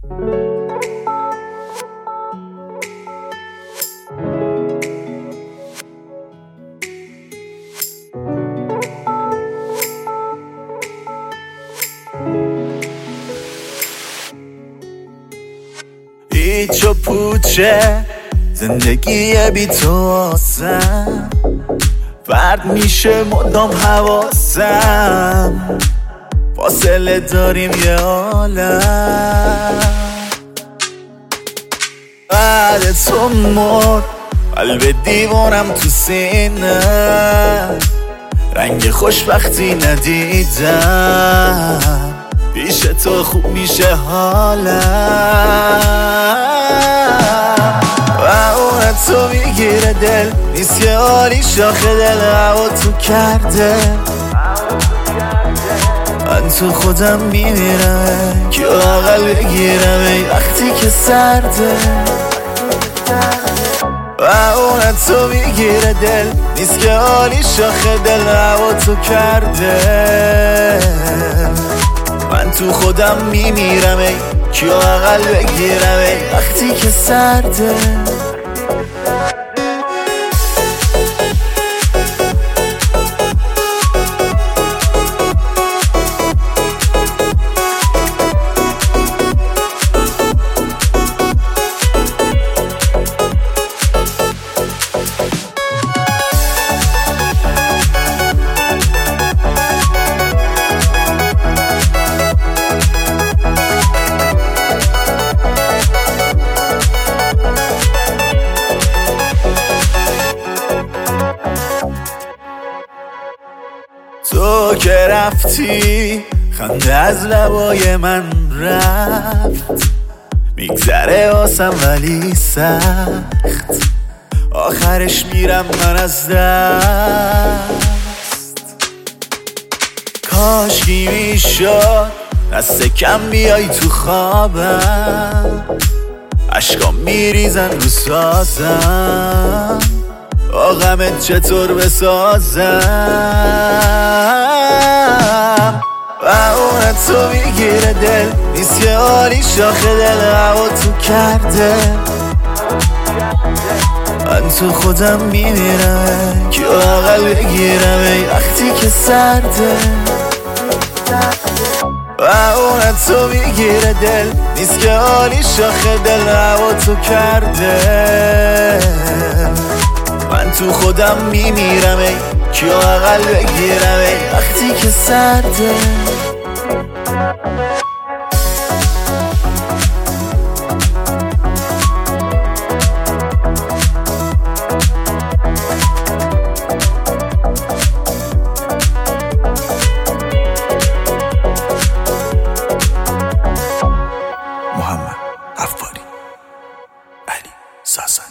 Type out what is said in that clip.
هیچ و پوچه زندگی بی تو آسم، فرد میشه مدام حواسم، فاصله داریم یه عالم. بعد تو مرد قلب دیوارم تو سینه، رنگ خوشبختی ندیدم، پیش تو خوب میشه حالم. و اون تو میگیره دل نیست که حالی شاخه دل هوا تو کرده. من تو خودم میمیرم که اقل بگیرم ای وقتی که سرده. و اون تو میگیره دل نیست که حالی شاخه دل هوا تو کرده. من تو خودم میمیرم ای کیو اقل بگیرم ای وقتی که سرده. تو که رفتی خنده از لبای من رفت، میگذره آسم ولی سخت، آخرش میرم من از دست. کاشکی میشد دست کم بیای تو خوابم، عشقام میریزن رو سازم، با غمت چطور بسازم. و اون تو میگیره دل نیست که حالی شاخه دل هوا تو کرده. من تو خودم میمیرم که اقل بگیرم ای وقتی که سرده. و اون تو میگیره دل نیست که حالی شاخه دل هوا تو کرده. من تو خودم میمیرم ای کیو اقل بگیرم ای وقتی که سرده. محمد عفاری، علی ساسانی.